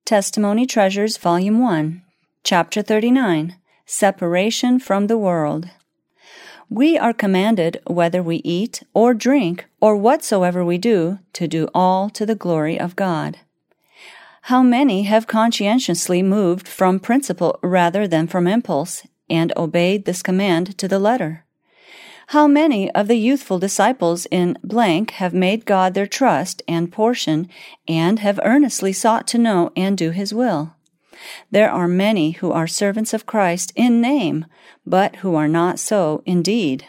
Testimony Treasures, Volume 1, Chapter 39, Separation from the World. We are commanded, whether we eat or drink or whatsoever we do, to do all to the glory of God. How many have conscientiously moved from principle rather than from impulse, and obeyed this command to the letter? How many of the youthful disciples in blank have made God their trust and portion, and have earnestly sought to know and do His will? There are many who are servants of Christ in name, but who are not so in deed.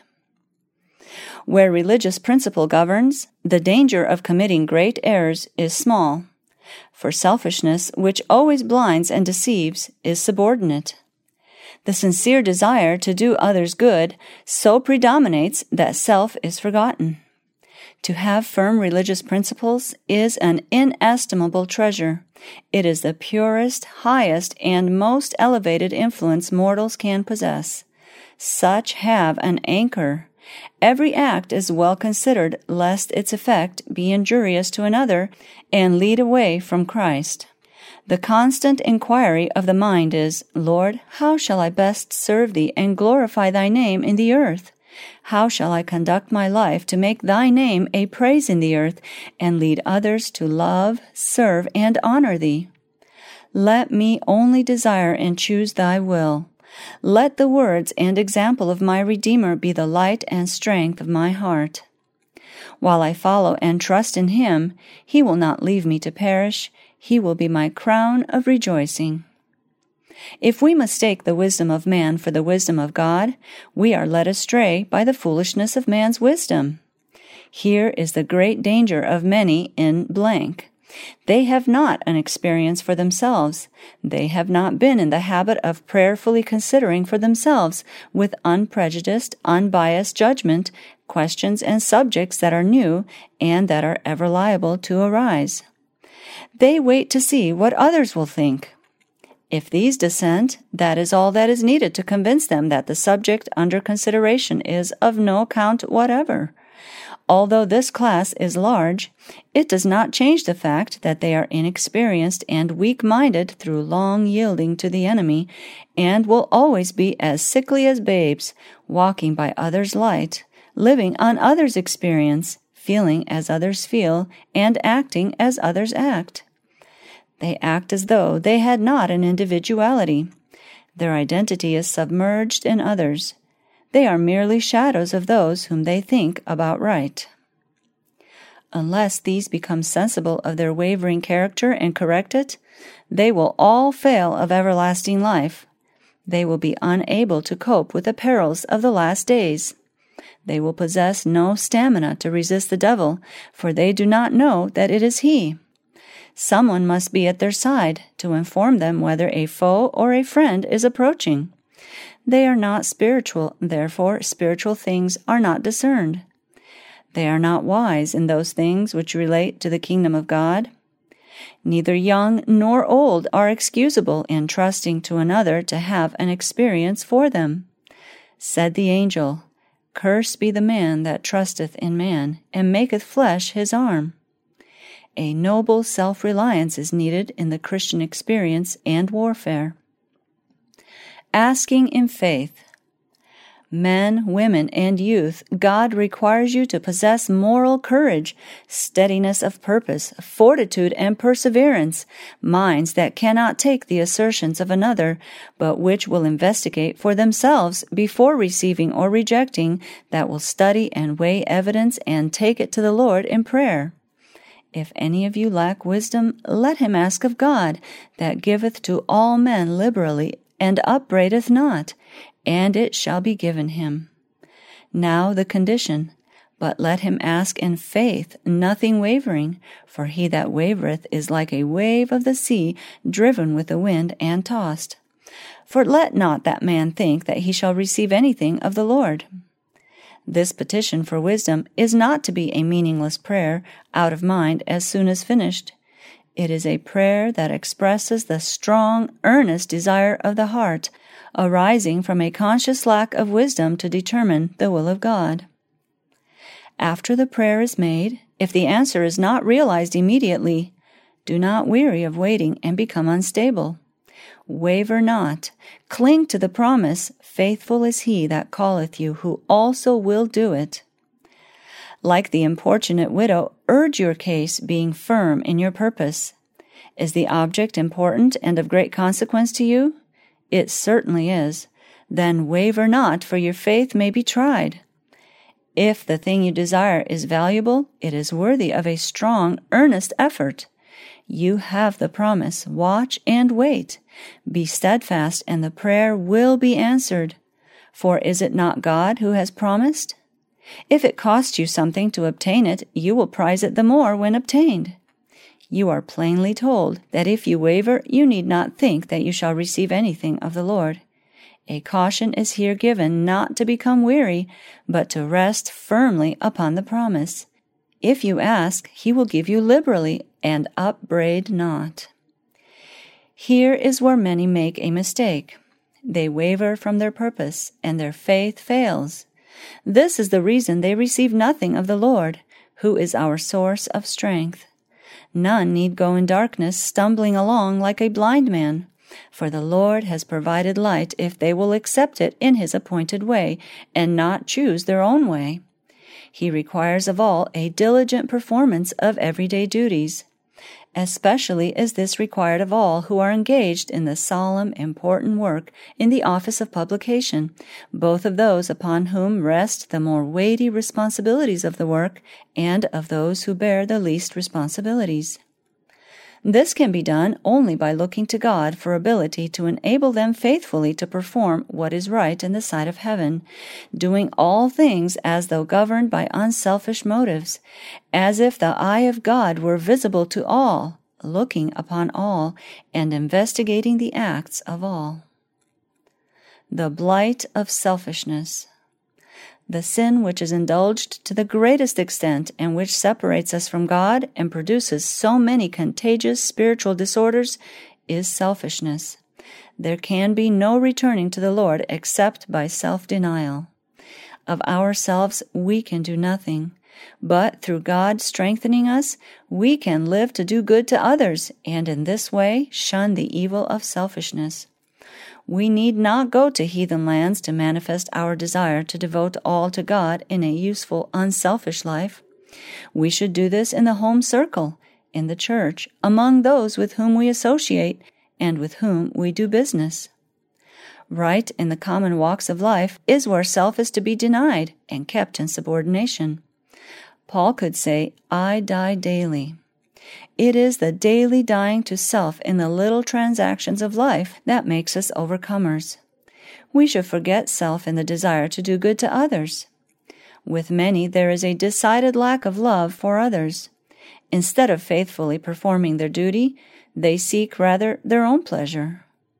Where religious principle governs, the danger of committing great errors is small, for selfishness, which always blinds and deceives, is subordinate. The sincere desire to do others good so predominates that self is forgotten. To have firm religious principles is an inestimable treasure. It is the purest, highest, and most elevated influence mortals can possess. Such have an anchor. Every act is well considered, lest its effect be injurious to another and lead away from Christ. The constant inquiry of the mind is, Lord, how shall I best serve Thee and glorify Thy name in the earth? How shall I conduct my life to make Thy name a praise in the earth and lead others to love, serve, and honor Thee? Let me only desire and choose Thy will. Let the words and example of my Redeemer be the light and strength of my heart. While I follow and trust in Him, He will not leave me to perish. He will be my crown of rejoicing. If we mistake the wisdom of man for the wisdom of God, we are led astray by the foolishness of man's wisdom. Here is the great danger of many in blank. They have not an experience for themselves. They have not been in the habit of prayerfully considering for themselves, with unprejudiced, unbiased judgment, questions and subjects that are new and that are ever liable to arise. They wait to see what others will think. If these dissent, that is all that is needed to convince them that the subject under consideration is of no account whatever. Although this class is large, it does not change the fact that they are inexperienced and weak-minded through long yielding to the enemy, and will always be as sickly as babes, walking by others' light, living on others' experience, feeling as others feel, and acting as others act. They act as though they had not an individuality. Their identity is submerged in others. They are merely shadows of those whom they think about right. Unless these become sensible of their wavering character and correct it, they will all fail of everlasting life. They will be unable to cope with the perils of the last days. They will possess no stamina to resist the devil, for they do not know that it is he. Someone must be at their side to inform them whether a foe or a friend is approaching. They are not spiritual, therefore spiritual things are not discerned. They are not wise in those things which relate to the kingdom of God. Neither young nor old are excusable in trusting to another to have an experience for them. Said the angel, Cursed be the man that trusteth in man, and maketh flesh his arm. A noble self-reliance is needed in the Christian experience and warfare. Asking in faith. Men, women, and youth, God requires you to possess moral courage, steadiness of purpose, fortitude, and perseverance, minds that cannot take the assertions of another, but which will investigate for themselves before receiving or rejecting, that will study and weigh evidence and take it to the Lord in prayer. If any of you lack wisdom, let him ask of God, that giveth to all men liberally, and upbraideth not, and it shall be given him. Now the condition, but let him ask in faith, nothing wavering, for he that wavereth is like a wave of the sea, driven with the wind and tossed. For let not that man think that he shall receive anything of the Lord. This petition for wisdom is not to be a meaningless prayer, out of mind as soon as finished. It is a prayer that expresses the strong, earnest desire of the heart, arising from a conscious lack of wisdom to determine the will of God. After the prayer is made, if the answer is not realized immediately, Do not weary of waiting and become unstable. Waver not. Cling to the promise. Faithful is he that calleth you, who also will do it. Like the importunate widow, urge your case, being firm in your purpose. Is the object important and of great consequence to you? It certainly is. Then waver not, for your faith may be tried. If the thing you desire is valuable, it is worthy of a strong, earnest effort. You have the promise. Watch and wait. Be steadfast, and the prayer will be answered. For is it not God who has promised? If it costs you something to obtain it, you will prize it the more when obtained. You are plainly told that if you waver, you need not think that you shall receive anything of the Lord. A caution is here given not to become weary, but to rest firmly upon the promise. If you ask, he will give you liberally, and upbraid not. Here is where many make a mistake. They waver from their purpose, and their faith fails. This is the reason they receive nothing of the Lord, who is our source of strength. None need go in darkness, stumbling along like a blind man, for the Lord has provided light if they will accept it in his appointed way, and not choose their own way. He requires of all a diligent performance of everyday duties. Especially is this required of all who are engaged in the solemn, important work in the office of publication, both of those upon whom rest the more weighty responsibilities of the work, and of those who bear the least responsibilities. This can be done only by looking to God for ability to enable them faithfully to perform what is right in the sight of heaven, doing all things as though governed by unselfish motives, as if the eye of God were visible to all, looking upon all, and investigating the acts of all. The blight of selfishness. The sin which is indulged to the greatest extent and which separates us from God and produces so many contagious spiritual disorders is selfishness. There can be no returning to the Lord except by self-denial. Of ourselves we can do nothing, but through God strengthening us, we can live to do good to others, and in this way shun the evil of selfishness. We need not go to heathen lands to manifest our desire to devote all to God in a useful, unselfish life. We should do this in the home circle, in the church, among those with whom we associate, and with whom we do business. Right in the common walks of life is where self is to be denied and kept in subordination. Paul could say, I die daily. It is the daily dying to self in the little transactions of life that makes us overcomers. We should forget self in the desire to do good to others. With many, there is a decided lack of love for others. Instead of faithfully performing their duty, they seek rather their own pleasure.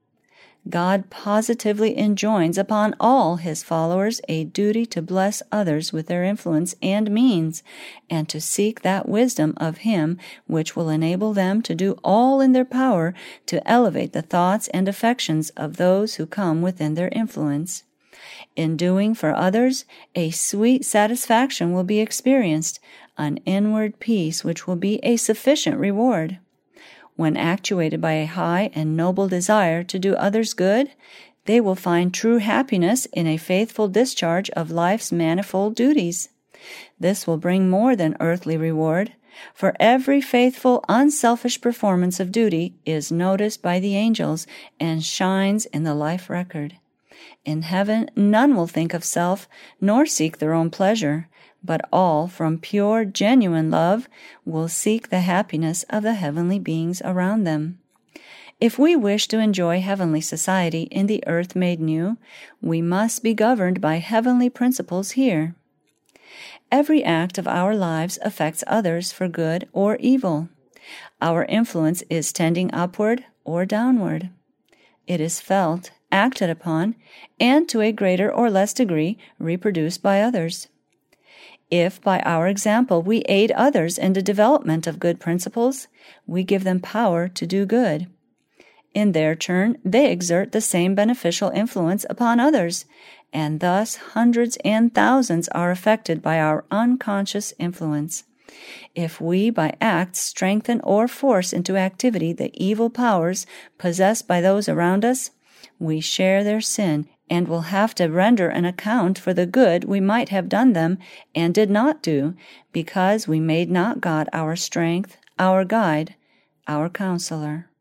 God positively enjoins upon all his followers a duty to bless others with their influence and means, and to seek that wisdom of him which will enable them to do all in their power to elevate the thoughts and affections of those who come within their influence. In doing for others, a sweet satisfaction will be experienced, an inward peace which will be a sufficient reward. When actuated by a high and noble desire to do others good, they will find true happiness in a faithful discharge of life's manifold duties. This will bring more than earthly reward, for every faithful, unselfish performance of duty is noticed by the angels and shines in the life record. In heaven, none will think of self, nor seek their own pleasure, but all, from pure, genuine love, will seek the happiness of the heavenly beings around them. If we wish to enjoy heavenly society in the earth made new, we must be governed by heavenly principles here. Every act of our lives affects others for good or evil. Our influence is tending upward or downward. It is felt, acted upon, and to a greater or less degree reproduced by others. If by our example we aid others in the development of good principles, we give them power to do good. In their turn, they exert the same beneficial influence upon others, and thus hundreds and thousands are affected by our unconscious influence. If we by acts strengthen or force into activity the evil powers possessed by those around us, we share their sin and will have to render an account for the good we might have done them and did not do, because we made not God our strength, our guide, our counselor.